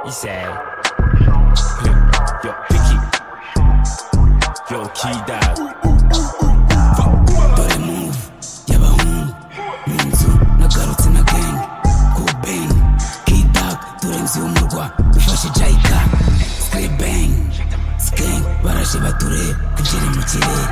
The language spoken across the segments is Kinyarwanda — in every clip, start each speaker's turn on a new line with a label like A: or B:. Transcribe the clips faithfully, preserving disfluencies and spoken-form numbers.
A: He said, yo, Picky, yo, Key Dog.
B: Dore move, y'abahungu, munzu, nagarutse na gang, Cool Bang, Key Dog, dore nzi umurwa, bifashe Jaika, Scrape Bang, Skeng, baraje bature, kugera mu kirere.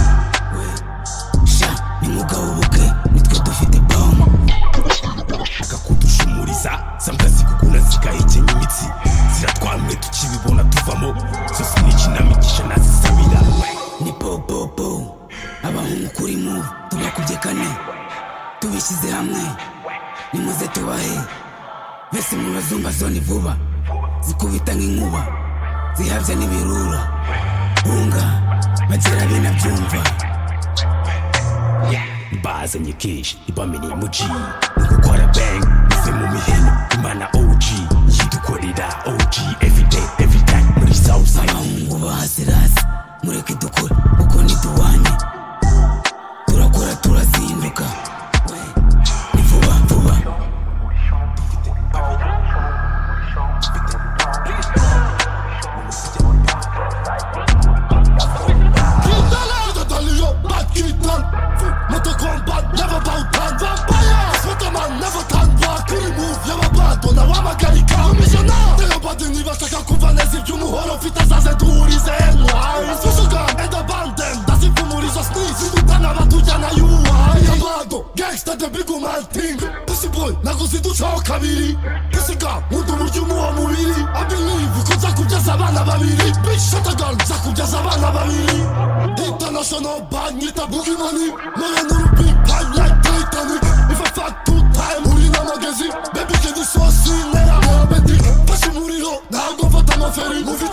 B: Sha, ni mwuga w'ubukwe, nitwe dufite bomb.
A: Barashaka kudushumuriza, sambwa zikuguna zigahekenya imitsi, ziratwamwe tukibibona tuvamo, zose ni ikinamigisha nazisabira.
B: Ni po po po, abahungu kuri move, tubakubye kane, tubishyize hamwe, nimuze tubahe, bese mubazumva zone vuba, zikubita nk'inkuba, zihavya n'ibirura, bunga, bagera binabyumva.
A: Bazanye kesh, ibamenye mu G, ngukora bang, uve mu miheno, imana O G, yidukorera O G everyday, every time, muri Southside.
B: Abahungu bahasirasi, mureke dukore, kuko ntiduwanye, turakora turazinduka, ni vuba vuba.
C: Gangsta the big man thing. Pussy boy, nakuzidu chao kabiri. Pussy girl, mundu murjumu wa mubiri. I believe ko zakujaza abana babiri. Bitch shut a gun, zakujaza abana babiri. International bad nita boogie money. Man on a big pipe like Titanic. If I fuck two time, uri na magazine. Baby can you so see nera diabetic. Pashi muriro, na go fata maferi. Movie